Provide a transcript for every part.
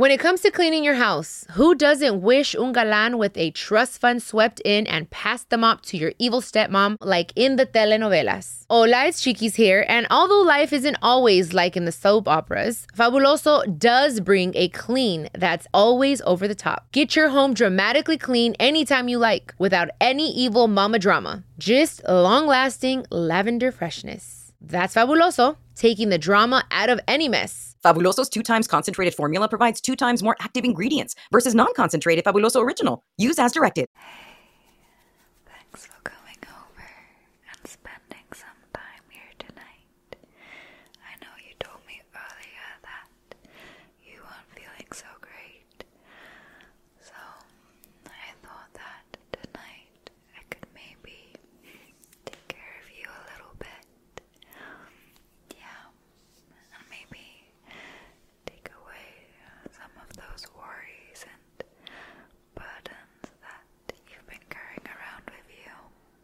When it comes to cleaning your house, who doesn't wish un galán with a trust fund swept in and passed the mop to your evil stepmom like in the telenovelas? Hola, it's Chiquis here, and although life isn't always like in the soap operas, Fabuloso does bring a clean that's always over the top. Get your home dramatically clean anytime you like, without any evil mama drama. Just long-lasting lavender freshness. That's Fabuloso, taking the drama out of any mess. Fabuloso's 2 times concentrated formula provides 2 times more active ingredients versus non-concentrated Fabuloso Original. Use as directed. Thanks for coming over and spending some time here tonight. I know you told me earlier that you weren't feeling so great, so I thought that tonight I could maybe take care of you a little bit. Yeah, and maybe take away some of those worries and burdens that you've been carrying around with you.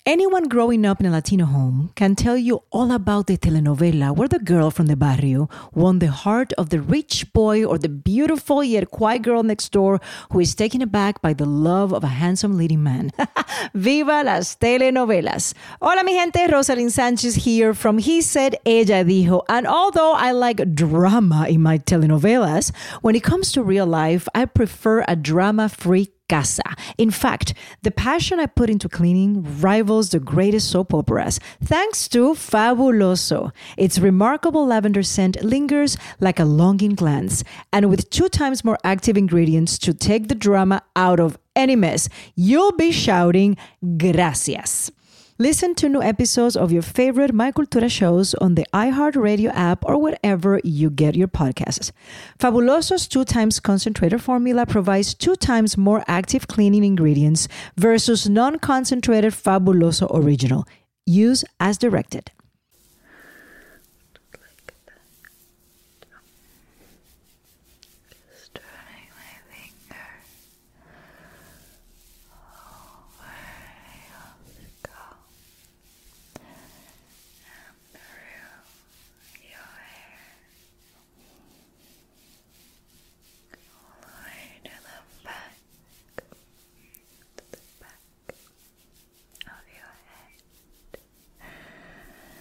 Anyone growing up in a Latino home can tell you all about the telenovela where the girl from the barrio won the heart of the rich boy or the beautiful yet quiet girl next door who is taken aback by the love of a handsome leading man. Viva las telenovelas! Hola mi gente, Rosalind Sanchez here from He Said, Ella Dijo. And although I like drama in my telenovelas, when it comes to real life, I prefer a drama-free casa. In fact, the passion I put into cleaning rivals the greatest soap operas, thanks to Fabuloso. Its remarkable lavender scent lingers like a longing glance, and with 2 times more active ingredients to take the drama out of any mess, you'll be shouting gracias. Listen to new episodes of your favorite My Cultura shows on the iHeartRadio app or wherever you get your podcasts. Fabuloso's 2 times concentrated formula provides 2 times more active cleaning ingredients versus non-concentrated Fabuloso Original. Use as directed. Just running my finger over your scalp and through your hair, all the way to the back of your head.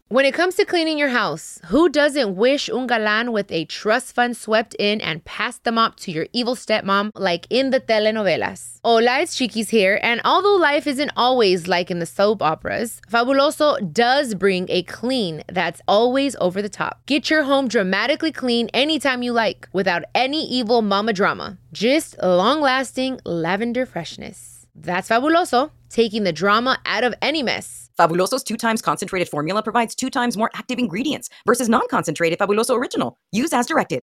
When it comes to cleaning your house, who doesn't wish un galán with a trust fund swept in and passed the mop to your evil stepmom like in the telenovelas? Hola, it's Chiquis here, and although life isn't always like in the soap operas, Fabuloso does bring a clean that's always over the top. Get your home dramatically clean anytime you like, without any evil mama drama. Just long-lasting lavender freshness. That's Fabuloso, taking the drama out of any mess. Fabuloso's 2 times concentrated formula provides 2 times more active ingredients versus non-concentrated Fabuloso Original. Use as directed.